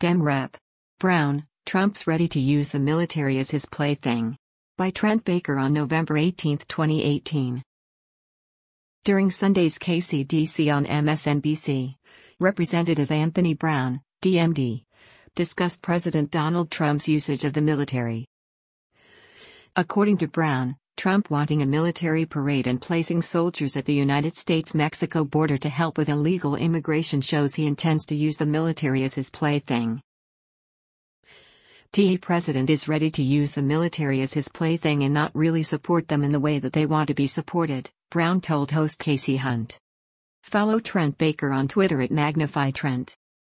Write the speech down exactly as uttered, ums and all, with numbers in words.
Dem Rep. Brown, Trump's ready to use the military as his plaything. By Trent Baker on November eighteenth, twenty eighteen. During Sunday's K C D C on M S N B C, Representative Anthony Brown, D M D, discussed President Donald Trump's usage of the military. According to Brown, Trump wanting a military parade and placing soldiers at the United States-Mexico border to help with illegal immigration shows he intends to use the military as his plaything. The president is ready to use the military as his plaything and not really support them in the way that they want to be supported, Brown told host Casey Hunt. Follow Trent Baker on Twitter at Magnify Trent.